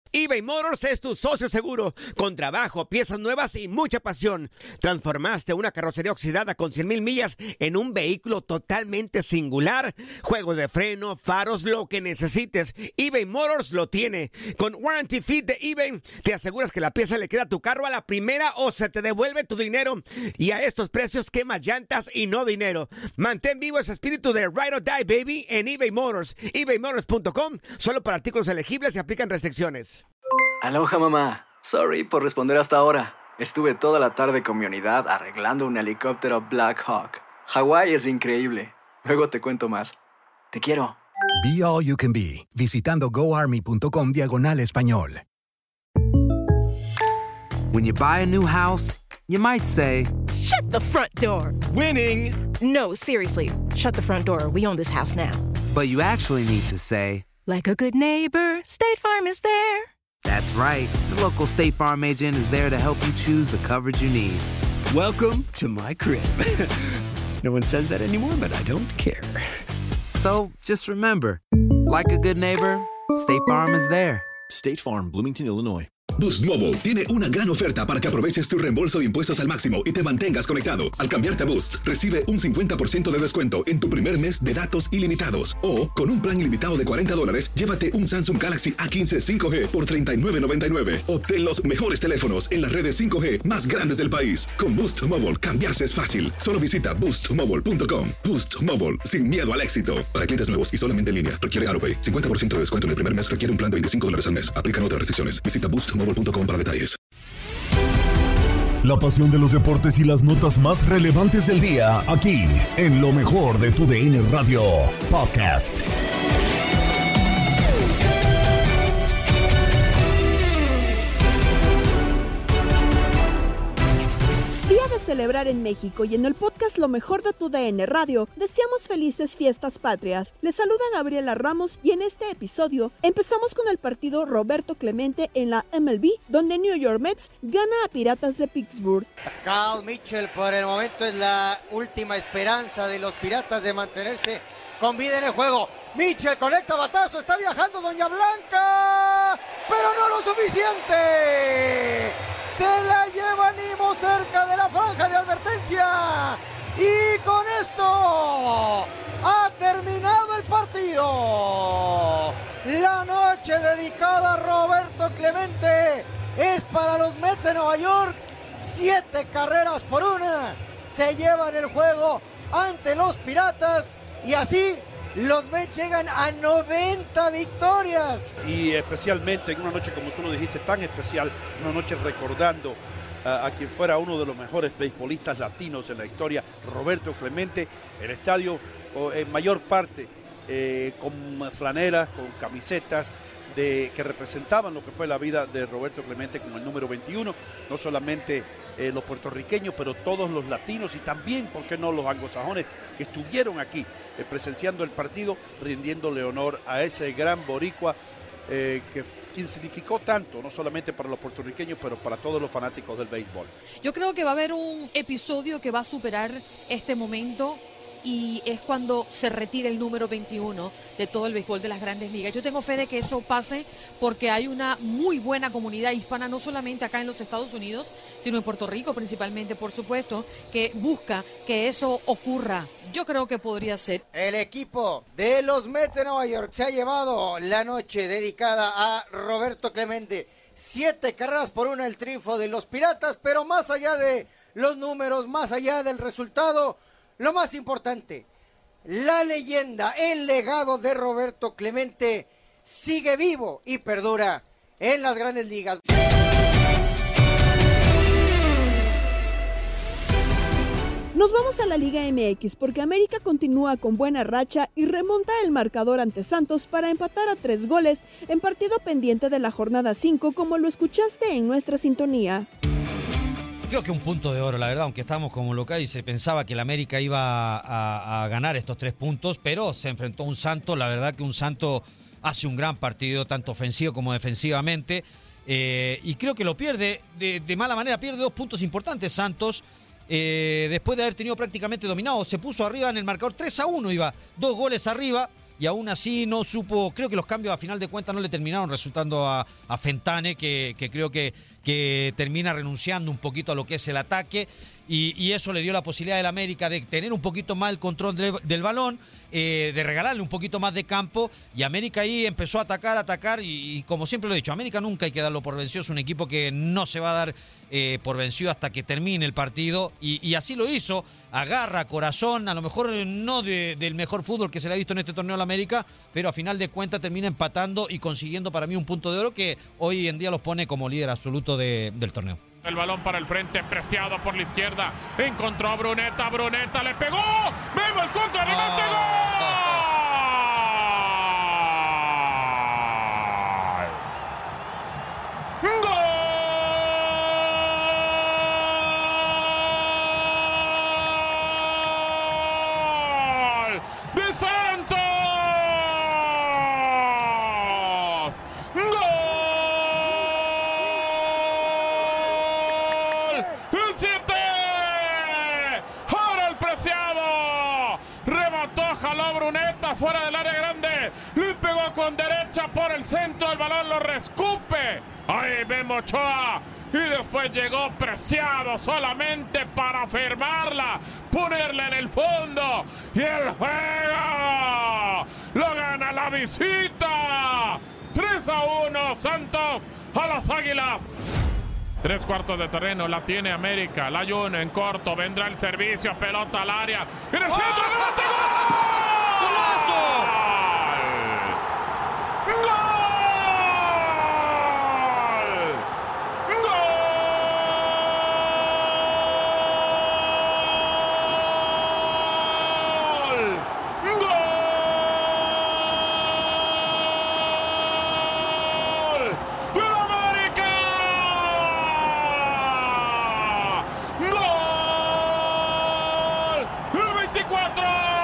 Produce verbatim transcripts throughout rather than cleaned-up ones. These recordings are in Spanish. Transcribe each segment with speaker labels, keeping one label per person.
Speaker 1: eBay Motors es tu socio seguro. Con trabajo, piezas nuevas y mucha pasión. Transformaste una carrocería oxidada con cien mil millas en un vehículo totalmente singular. Juegos de freno, faros, lo que necesites, eBay Motors lo tiene. Con Warranty Fit de eBay, te aseguras que la pieza le queda a tu carro a la primera o se te devuelve tu dinero. Y a estos precios, quema llantas y no dinero. Mantén vivo ese espíritu de Ride or Die, baby, en eBay Motors. ebay motors punto com, solo para artículos elegibles y aplican restricciones.
Speaker 2: Aloha, mamá. Sorry por responder hasta ahora. Estuve toda la tarde con mi unidad arreglando un helicóptero Black Hawk. Hawái es increíble. Luego te cuento más. Te quiero.
Speaker 3: Be All You Can Be, visitando goarmy.com diagonal español.
Speaker 4: When you buy a new house, you might say,
Speaker 5: "Shut the front door."
Speaker 6: Winning!
Speaker 5: No, seriously. Shut the front door. We own this house now.
Speaker 4: But you actually need to say,
Speaker 5: like a good neighbor, State Farm is there.
Speaker 4: That's right. The local State Farm agent is there to help you choose the coverage you need.
Speaker 6: Welcome to my crib. No one says that anymore, but I don't care.
Speaker 4: So, just remember, like a good neighbor, State Farm is there.
Speaker 7: State Farm, Bloomington, Illinois.
Speaker 8: Boost Mobile tiene una gran oferta para que aproveches tu reembolso de impuestos al máximo y te mantengas conectado. Al cambiarte a Boost, recibe un cincuenta por ciento de descuento en tu primer mes de datos ilimitados. O, con un plan ilimitado de cuarenta dólares, llévate un Samsung Galaxy A quince cinco G por treinta y nueve noventa y nueve. Obtén los mejores teléfonos en las redes cinco G más grandes del país. Con Boost Mobile, cambiarse es fácil. Solo visita boost mobile punto com. Boost Mobile, sin miedo al éxito. Para clientes nuevos y solamente en línea, requiere AutoPay. cincuenta por ciento de descuento en el primer mes, requiere un plan de veinticinco dólares al mes. Aplican otras restricciones. Visita boost mobile punto com para detalles.
Speaker 9: La pasión de los deportes y las notas más relevantes del día, aquí, en lo mejor de tu D N Radio Podcast.
Speaker 10: Día de celebrar en México, y en el podcast Lo Mejor de Tu D N Radio deseamos felices fiestas patrias. Les saluda Gabriela Ramos y en este episodio empezamos con el partido Roberto Clemente en la M L B, donde New York Mets gana a Piratas de Pittsburgh.
Speaker 11: Cal Mitchell por el momento es la última esperanza de los Piratas de mantenerse con vida en el juego. Mitchell conecta batazo, está viajando Doña Blanca, pero no lo suficiente. Se la lleva Nimmo cerca de la franja de advertencia. Y con esto ha terminado el partido. La noche dedicada a Roberto Clemente es para los Mets de Nueva York. Siete carreras por una. Se llevan el juego ante los Piratas. Y así los Mets llegan a noventa victorias.
Speaker 12: Y especialmente en una noche, como tú lo dijiste, tan especial, una noche recordando a, a quien fuera uno de los mejores beisbolistas latinos en la historia, Roberto Clemente. El estadio o, en mayor parte eh, con flanelas, con camisetas de, que representaban lo que fue la vida de Roberto Clemente como el número veintiuno, no solamente eh, los puertorriqueños, pero todos los latinos y también, ¿por qué no?, los anglosajones que estuvieron aquí eh, presenciando el partido, rindiéndole honor a ese gran boricua eh, que quien significó tanto, no solamente para los puertorriqueños, pero para todos los fanáticos del béisbol.
Speaker 13: Yo creo que va a haber un episodio que va a superar este momento, y es cuando se retire el número veintiuno de todo el béisbol de las Grandes Ligas. Yo tengo fe de que eso pase porque hay una muy buena comunidad hispana, no solamente acá en los Estados Unidos, sino en Puerto Rico principalmente, por supuesto, que busca que eso ocurra. Yo creo que podría ser.
Speaker 11: El equipo de los Mets de Nueva York se ha llevado la noche dedicada a Roberto Clemente. Siete carreras por una el triunfo de los Piratas, pero más allá de los números, más allá del resultado, lo más importante, la leyenda, el legado de Roberto Clemente sigue vivo y perdura en las Grandes Ligas.
Speaker 10: Nos vamos a la Liga M X porque América continúa con buena racha y remonta el marcador ante Santos para empatar a tres goles en partido pendiente de la jornada cinco, como lo escuchaste en nuestra sintonía.
Speaker 14: Creo que un punto de oro, la verdad, aunque estábamos como local y se pensaba que el América iba a, a ganar estos tres puntos, pero se enfrentó a un Santos, la verdad que un Santos hace un gran partido, tanto ofensivo como defensivamente, eh, y creo que lo pierde de, de mala manera, pierde dos puntos importantes Santos, eh, después de haber tenido prácticamente dominado, se puso arriba en el marcador tres a uno, iba dos goles arriba, y aún así no supo, creo que los cambios a final de cuentas no le terminaron resultando a, a Fentane, que, que creo que, que termina renunciando un poquito a lo que es el ataque. Y, y eso le dio la posibilidad del América de tener un poquito más el control de, del balón, eh, de regalarle un poquito más de campo, y América ahí empezó a atacar, atacar, y, y como siempre lo he dicho, América nunca hay que darlo por vencido, es un equipo que no se va a dar eh, por vencido hasta que termine el partido, y, y así lo hizo, agarra, corazón, a lo mejor no de, del mejor fútbol que se le ha visto en este torneo al América, pero a final de cuentas termina empatando y consiguiendo para mí un punto de oro que hoy en día los pone como líder absoluto de, del torneo.
Speaker 15: El balón para el frente, Preciado por la izquierda. Encontró a Bruneta, Bruneta le pegó. Memo el contra, remate, ¡gol! ¡Gol! ¡De Santos! Fuera del área grande, le pegó con derecha por el centro, el balón lo rescupe. Ahí Memo Ochoa, y después llegó Preciado solamente para firmarla, ponerla en el fondo, y el juego lo gana la visita. tres a uno Santos a las Águilas. Tres cuartos de terreno, la tiene América. Layún en corto, vendrá el servicio, pelota al área. En el centro, remate, ¡gol! ¡Golazo! ¡Gol! ¡Gol! ¡Gol! ¡Gol América! ¡Gol! ¡El veinticuatro!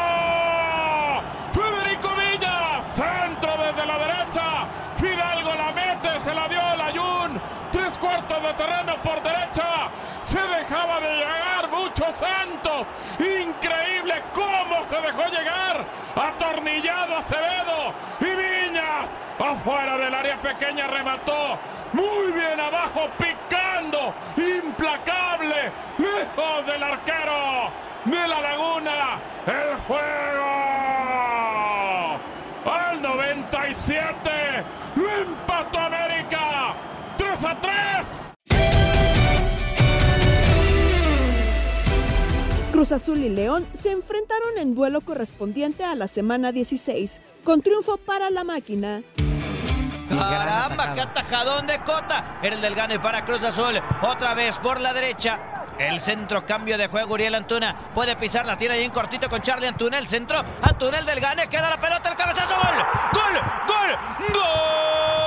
Speaker 15: Federico Villa, centro desde la derecha. Fidalgo la mete, se la dio a Layún. Tres cuartos de terreno por derecha. Se dejaba de llegar mucho Santos. Increíble cómo se dejó llegar. Atornillado Acevedo. Y Viñas, afuera del área pequeña, remató. Muy bien abajo, picando. Implacable. Lejos del arquero de la Laguna. El juego al noventa y siete lo empató América. tres a tres.
Speaker 10: Cruz Azul y León se enfrentaron en duelo correspondiente a la semana dieciséis, con triunfo para la máquina.
Speaker 16: Caramba, qué atajadón de Cota. Era el del gane para Cruz Azul. Otra vez por la derecha. El centro, cambio de juego. Uriel Antuna puede pisar, la tira ahí en cortito con Charlie Antuna. El centro, Antuna, el del gane. Queda la pelota, el cabezazo. ¡Gol! ¡Gol! ¡Gol! ¡Gol!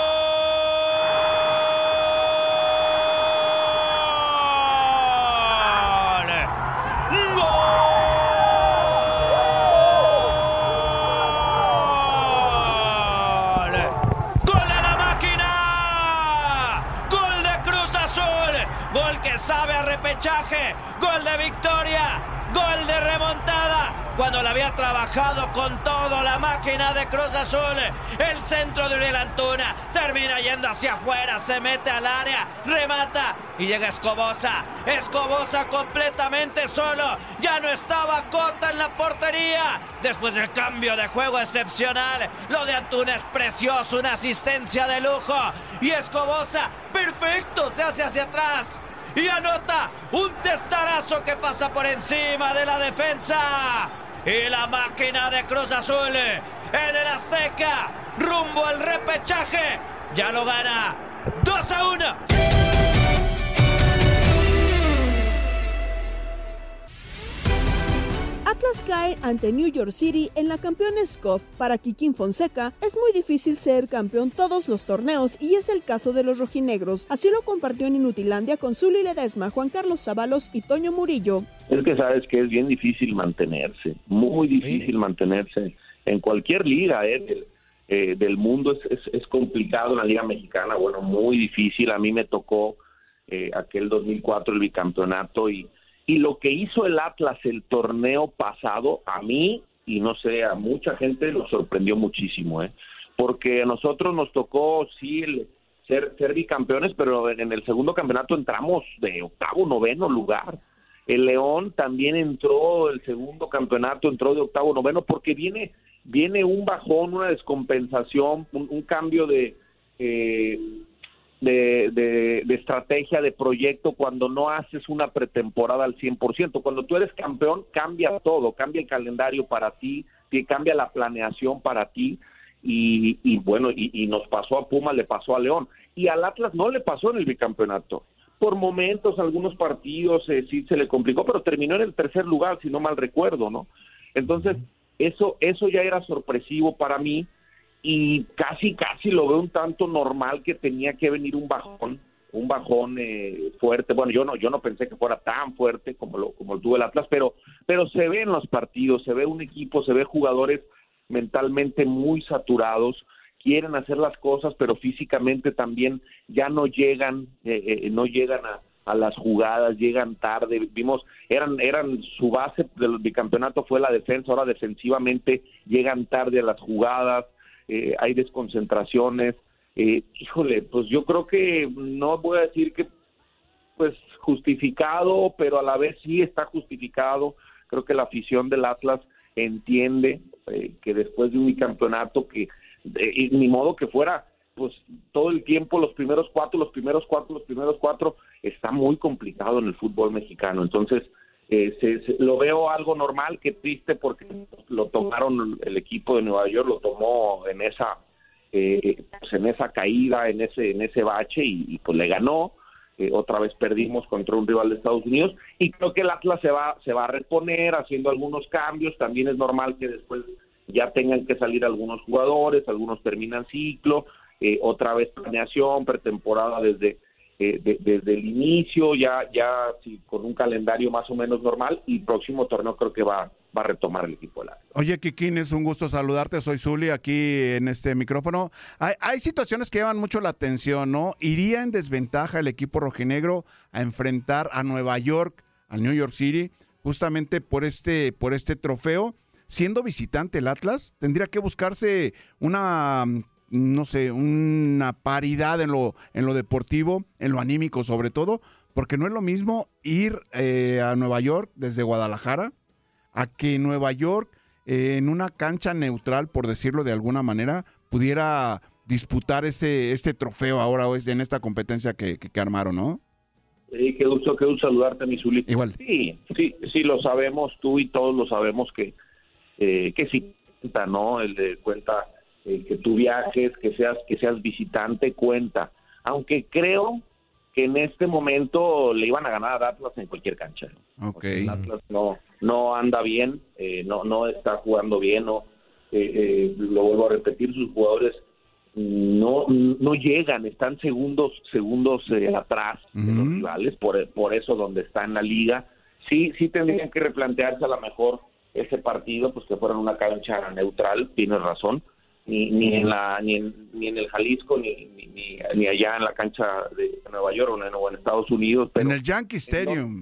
Speaker 16: Sabe a repechaje, gol de victoria, gol de remontada, cuando la había trabajado con todo la máquina de Cruz Azul. El centro de Uriel Antuna termina yendo hacia afuera, se mete al área, remata y llega Escobosa. Escobosa completamente solo, ya no estaba Cota en la portería. Después del cambio de juego excepcional, lo de Antuna es precioso, una asistencia de lujo. Y Escobosa, perfecto, se hace hacia atrás y anota un testarazo que pasa por encima de la defensa. Y la máquina de Cruz Azul en el Azteca, rumbo al repechaje, ya lo gana dos a uno.
Speaker 10: Atlas cae ante New York City en la Campeones Cup. Para Kikín Fonseca, es muy difícil ser campeón todos los torneos y es el caso de los rojinegros. Así lo compartió en Inutilandia con Zuli Ledesma, Juan Carlos Zavalos y Toño Murillo.
Speaker 17: Es que sabes que es bien difícil mantenerse, muy difícil sí. mantenerse en cualquier liga eh, del, eh, del mundo. Es, es, es complicado en la Liga Mexicana, bueno, muy difícil. A mí me tocó eh, aquel dos mil cuatro el bicampeonato y Y lo que hizo el Atlas el torneo pasado, a mí y no sé, a mucha gente lo sorprendió muchísimo, ¿eh? Porque a nosotros nos tocó, sí, el, ser, ser bicampeones, pero en el segundo campeonato entramos de octavo, noveno lugar. El León también entró, el segundo campeonato entró de octavo, noveno, porque viene, viene un bajón, una descompensación, un, un cambio de, eh, de, de, de estrategia, de proyecto, cuando no haces una pretemporada al cien por ciento. Cuando tú eres campeón, cambia todo, cambia el calendario para ti, cambia la planeación para ti, y, y bueno, y, y nos pasó a Pumas, le pasó a León, y al Atlas no le pasó en el bicampeonato. Por momentos, algunos partidos eh, sí se le complicó, pero terminó en el tercer lugar, si no mal recuerdo, ¿no? Entonces, eso eso ya era sorpresivo para mí, y casi, casi lo veo un tanto normal que tenía que venir un bajón, un bajón eh, fuerte. Bueno, yo no yo no pensé que fuera tan fuerte como lo como lo tuvo el Atlas, pero, pero se ve en los partidos, se ve un equipo, se ve jugadores mentalmente muy saturados, quieren hacer las cosas, pero físicamente también ya no llegan, eh, eh, no llegan a, a las jugadas, llegan tarde. Vimos, eran, eran su base del bicampeonato fue la defensa, ahora defensivamente llegan tarde a las jugadas, eh, hay desconcentraciones. Eh, híjole, pues yo creo que no voy a decir que pues justificado, pero a la vez sí está justificado. Creo que la afición del Atlas entiende eh, que después de un bicampeonato que Eh, ni modo que fuera pues todo el tiempo los primeros cuatro, los primeros cuatro, los primeros cuatro, está muy complicado en el fútbol mexicano. Entonces eh, se, se, lo veo algo normal, que triste, porque lo tomaron, el equipo de Nueva York lo tomó en esa eh, pues en esa caída, en ese en ese bache, y, y pues le ganó. Eh, otra vez perdimos contra un rival de Estados Unidos, y creo que el Atlas se va se va a reponer haciendo algunos cambios. También es normal que después ya tengan que salir algunos jugadores, algunos terminan ciclo, eh, otra vez planeación, pretemporada desde eh, de, desde el inicio, ya ya sí, con un calendario más o menos normal, y próximo torneo creo que va, va a retomar el equipo del Atlas.
Speaker 18: Oye, Kikín, es un gusto saludarte, soy Zuli aquí en este micrófono. Hay, hay situaciones que llaman mucho la atención, ¿no? ¿Iría en desventaja el equipo rojinegro a enfrentar a Nueva York, al New York City, justamente por este, por este trofeo? Siendo visitante el Atlas, tendría que buscarse una, no sé, una paridad en lo, en lo deportivo, en lo anímico sobre todo, porque no es lo mismo ir eh, a Nueva York desde Guadalajara a que Nueva York eh, en una cancha neutral, por decirlo de alguna manera, pudiera disputar ese este trofeo ahora en esta competencia que, que, que armaron, ¿no?
Speaker 17: Sí, qué gusto, qué gusto saludarte, mi Zuli.
Speaker 18: Igual.
Speaker 17: Sí, sí, sí, lo sabemos, tú y todos lo sabemos que Eh, que sí cuenta, ¿no? El de cuenta eh, que tú viajes, que seas que seas visitante, cuenta. Aunque creo que en este momento le iban a ganar a Atlas en cualquier cancha.
Speaker 18: Okay.
Speaker 17: El Atlas no no anda bien, eh, no no está jugando bien, no eh, eh, lo vuelvo a repetir, sus jugadores no no llegan, están segundos segundos eh, atrás uh-huh. de los rivales, por por eso donde está en la liga. Sí sí tendrían que replantearse a lo mejor ese partido, pues que fuera en una cancha neutral, tienes razón, ni ni en la ni en, ni en el Jalisco, ni, ni ni ni allá en la cancha de Nueva York o en, o en Estados Unidos, pero
Speaker 18: en el Yankee Stadium.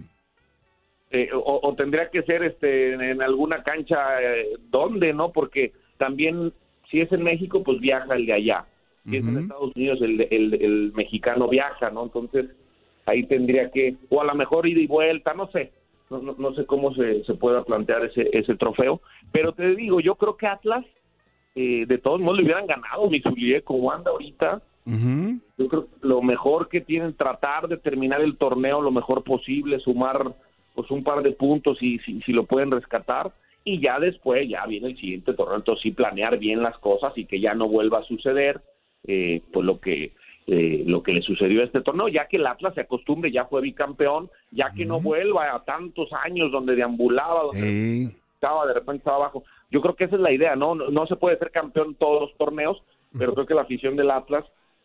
Speaker 17: Eh, o, o tendría que ser este en, en alguna cancha eh, donde, ¿no? Porque también si es en México, pues viaja el de allá. Si uh-huh. es en Estados Unidos, el, el el mexicano viaja, ¿no? Entonces ahí tendría que, o a lo mejor ida y vuelta, no sé. No, no, no sé cómo se, se pueda plantear ese ese trofeo, pero te digo, yo creo que Atlas eh, de todos modos le hubieran ganado, mi Zulié, como anda ahorita. Uh-huh. Yo creo que lo mejor que tienen, tratar de terminar el torneo lo mejor posible, sumar pues un par de puntos y si, si lo pueden rescatar, y ya después ya viene el siguiente torneo, entonces sí planear bien las cosas y que ya no vuelva a suceder eh, pues lo que Eh, lo que le sucedió a este torneo, ya que el Atlas se acostumbre, ya fue bicampeón, ya que uh-huh. no vuelva a tantos años donde deambulaba, donde hey. estaba, de repente estaba abajo. Yo creo que esa es la idea, ¿no? No, no se puede ser campeón en todos los torneos, uh-huh. pero creo que la afición del Atlas,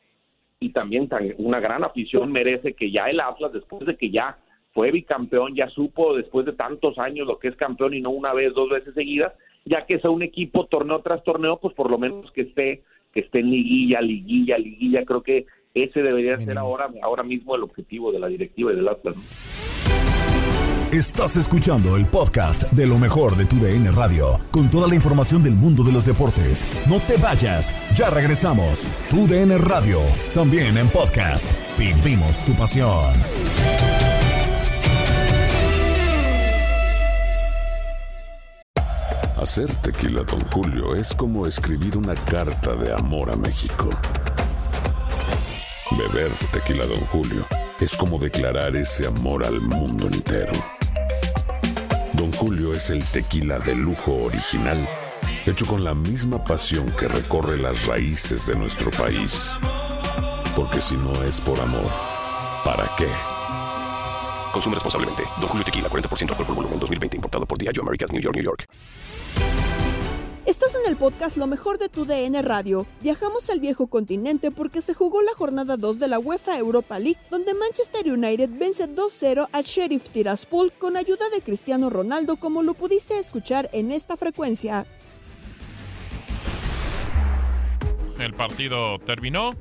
Speaker 17: y también una gran afición, merece que ya el Atlas, después de que ya fue bicampeón, ya supo después de tantos años lo que es campeón y no una vez, dos veces seguidas, ya que sea un equipo torneo tras torneo, pues por lo menos que esté que esté en liguilla, liguilla, liguilla. Creo que ese debería ser ahora, ahora mismo el objetivo de la directiva y del Atlas, ¿no?
Speaker 9: Estás escuchando el podcast de lo mejor de tu D N Radio, con toda la información del mundo de los deportes. No te vayas, ya regresamos. Tu D N Radio, también en podcast. Vivimos tu pasión.
Speaker 19: Hacer tequila Don Julio es como escribir una carta de amor a México. Beber tequila Don Julio es como declarar ese amor al mundo entero. Don Julio es el tequila de lujo original, hecho con la misma pasión que recorre las raíces de nuestro país. Porque si no es por amor, ¿para qué?
Speaker 20: Consume responsablemente. Don Julio Tequila, cuarenta por ciento alcohol por volumen, dos mil veinte, importado por Diageo Americas, New York, New York.
Speaker 10: Estás en el podcast Lo Mejor de tu D N Radio. Viajamos al viejo continente porque se jugó la jornada dos de la UEFA Europa League, donde Manchester United vence dos cero al Sheriff Tiraspol con ayuda de Cristiano Ronaldo, como lo pudiste escuchar en esta frecuencia.
Speaker 15: El partido terminó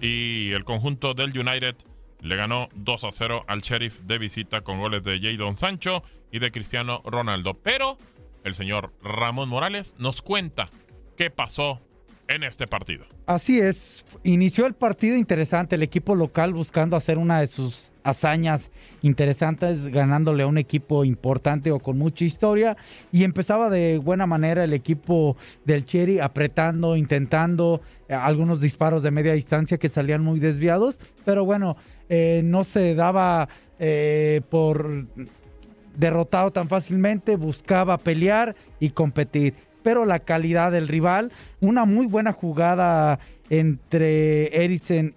Speaker 15: y el conjunto del United le ganó dos a cero al Sheriff de visita con goles de Jadon Sancho y de Cristiano Ronaldo. Pero el señor Ramón Morales nos cuenta qué pasó en este partido.
Speaker 21: Así es, inició el partido interesante, el equipo local buscando hacer una de sus hazañas interesantes, ganándole a un equipo importante o con mucha historia, y empezaba de buena manera el equipo del Cherry, apretando, intentando eh, algunos disparos de media distancia que salían muy desviados, pero bueno, eh, no se daba eh, por derrotado tan fácilmente, buscaba pelear y competir. Pero la calidad del rival, una muy buena jugada entre Eriksen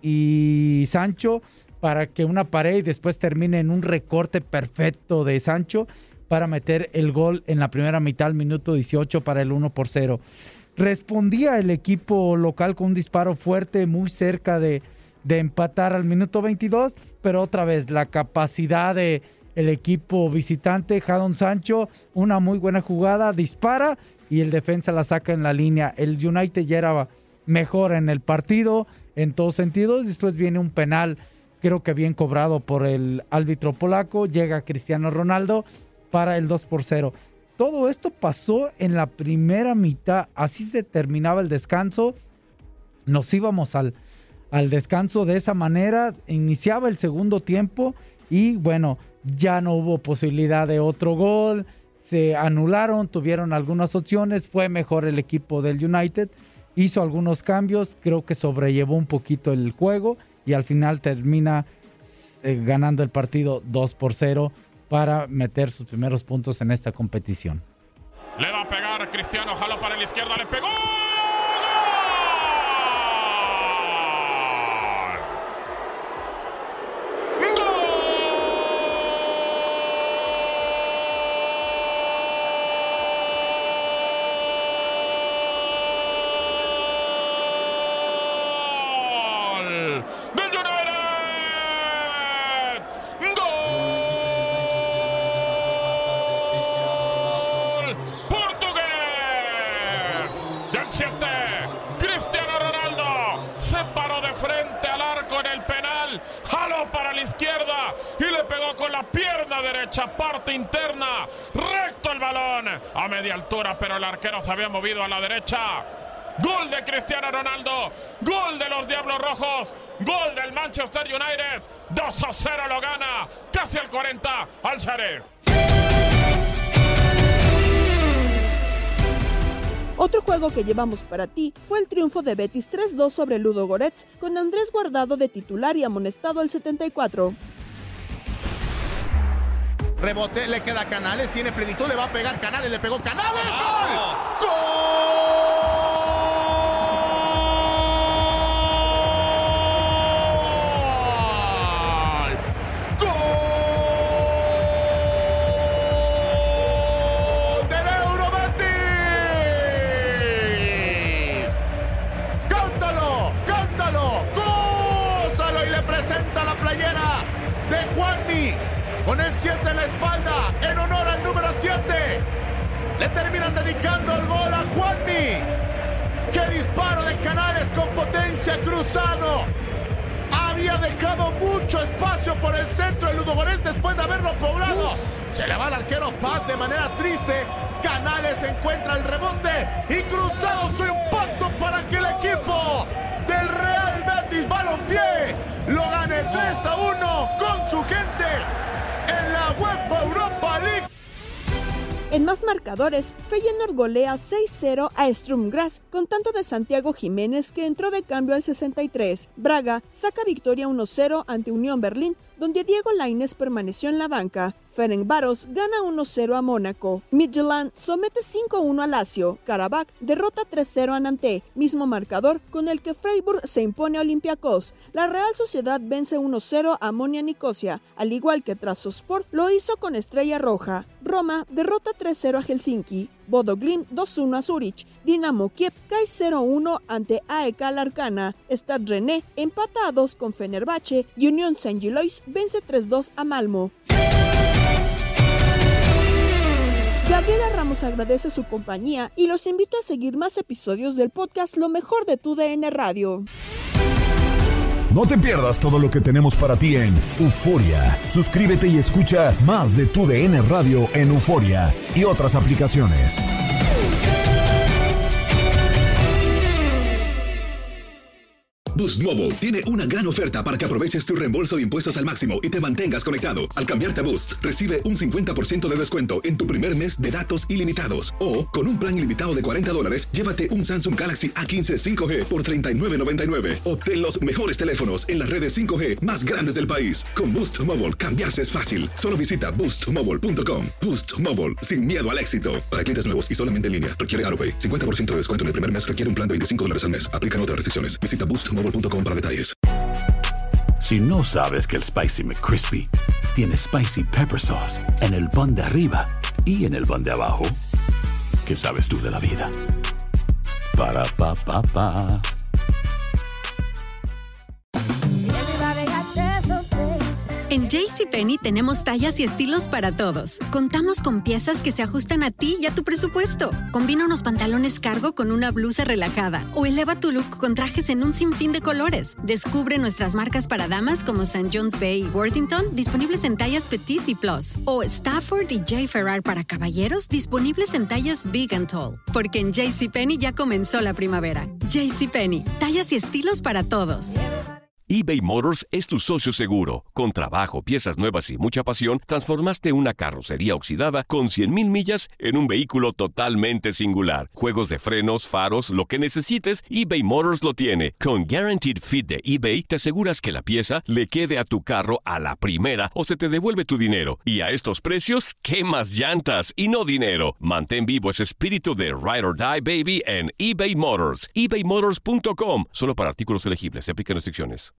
Speaker 21: y Sancho para que una pared y después termine en un recorte perfecto de Sancho para meter el gol en la primera mitad, al minuto dieciocho, para el uno por cero. Respondía el equipo local con un disparo fuerte muy cerca de, de empatar al minuto veintidós, pero otra vez la capacidad de el equipo visitante, Jadon Sancho, una muy buena jugada, dispara y el defensa la saca en la línea. El United ya era mejor en el partido en todos sentidos. Después viene un penal, creo que bien cobrado por el árbitro polaco. Llega Cristiano Ronaldo para el dos por cero. Todo esto pasó en la primera mitad. Así se terminaba el descanso. Nos íbamos al, al descanso de esa manera. Iniciaba el segundo tiempo y bueno, ya no hubo posibilidad de otro gol, se anularon, tuvieron algunas opciones, fue mejor el equipo del United, hizo algunos cambios, creo que sobrellevó un poquito el juego y al final termina eh, ganando el partido dos por cero para meter sus primeros puntos en esta competición.
Speaker 15: Le va a pegar Cristiano, jaló para la izquierda, le pegó. Cristiano Ronaldo se paró de frente al arco en el penal, jaló para la izquierda y le pegó con la pierna derecha, parte interna, recto el balón a media altura, pero el arquero se había movido a la derecha. Gol de Cristiano Ronaldo, gol de los Diablos Rojos, gol del Manchester United, dos a cero lo gana, casi al cuarenta al Sheriff.
Speaker 10: Otro juego que llevamos para ti fue el triunfo de Betis tres dos sobre Ludogorets, con Andrés Guardado de titular y amonestado al setenta y cuatro.
Speaker 22: Rebote, le queda Canales, tiene plenitud, le va a pegar Canales, le pegó Canales, ¡gol! ¡Gol! Con el siete en la espalda, en honor al número siete, le terminan dedicando el gol a Juanmi. ¡Qué disparo de Canales con potencia, cruzado! había dejado mucho espacio por el centro el Ludogorets después de haberlo poblado. Se le va al arquero Paz de manera triste. Canales encuentra el rebote y cruzado su impacto para que el equipo del Real Betis Balompié lo gane tres a uno con su gente en la UEFA Europa League.
Speaker 10: En más marcadores, Feyenoord golea seis cero a Sturm Graz con tanto de Santiago Jiménez, que entró de cambio al sesenta y tres. Braga saca victoria uno cero ante Unión Berlín, donde Diego Lainez permaneció en la banca. Ferencváros gana uno cero a Mónaco. Midtjylland somete cinco uno a Lazio. Karabakh derrota tres cero a Nantes, mismo marcador con el que Freiburg se impone a Olympiacos. La Real Sociedad vence uno cero a Monia Nicosia, al igual que Trabzonspor lo hizo con Estrella Roja. Roma derrota tres cero a Helsinki. Bodo Glimt dos uno a Zurich. Dinamo Kiev cae cero uno ante A E K Larkana. Stade Rennais empata a dos con Fenerbahce y Unión Saint-Gilloise vence tres dos a Malmo. Gabriela Ramos agradece su compañía y los invito a seguir más episodios del podcast Lo Mejor de Tu D N Radio.
Speaker 9: No te pierdas todo lo que tenemos para ti en Euforia. Suscríbete y escucha más de Tu D N Radio en Euforia y otras aplicaciones.
Speaker 8: Boost Mobile tiene una gran oferta para que aproveches tu reembolso de impuestos al máximo y te mantengas conectado. Al cambiarte a Boost, recibe un cincuenta por ciento de descuento en tu primer mes de datos ilimitados. O, con un plan ilimitado de cuarenta dólares, llévate un Samsung Galaxy A quince cinco G por treinta y nueve noventa y nueve. Obtén los mejores teléfonos en las redes cinco G más grandes del país. Con Boost Mobile, cambiarse es fácil. Solo visita boost mobile punto com. Boost Mobile, sin miedo al éxito. Para clientes nuevos y solamente en línea, requiere AroPay. cincuenta por ciento de descuento en el primer mes requiere un plan de veinticinco dólares al mes. Aplican otras restricciones. Visita boost mobile punto com para detalles.
Speaker 1: Si no sabes que el Spicy McCrispy tiene Spicy Pepper Sauce en el pan de arriba y en el pan de abajo, ¿qué sabes tú de la vida? Para, pa, pa, pa.
Speaker 2: En JCPenney tenemos tallas y estilos para todos. Contamos con piezas que se ajustan a ti y a tu presupuesto. Combina unos pantalones cargo con una blusa relajada o eleva tu look con trajes en un sinfín de colores. Descubre nuestras marcas para damas como Saint John's Bay y Worthington, disponibles en tallas Petite y Plus. O Stafford y J. Ferrar para caballeros, disponibles en tallas Big and Tall. Porque en JCPenney ya comenzó la primavera. JCPenney, tallas y estilos para todos.
Speaker 23: eBay Motors es tu socio seguro. Con trabajo, piezas nuevas y mucha pasión, transformaste una carrocería oxidada con cien mil millas en un vehículo totalmente singular. Juegos de frenos, faros, lo que necesites, eBay Motors lo tiene. Con Guaranteed Fit de eBay, te aseguras que la pieza le quede a tu carro a la primera o se te devuelve tu dinero. Y a estos precios, ¿qué más llantas y no dinero? Mantén vivo ese espíritu de Ride or Die, baby, en eBay Motors. ebay motors punto com. Solo para artículos elegibles. Se aplican restricciones.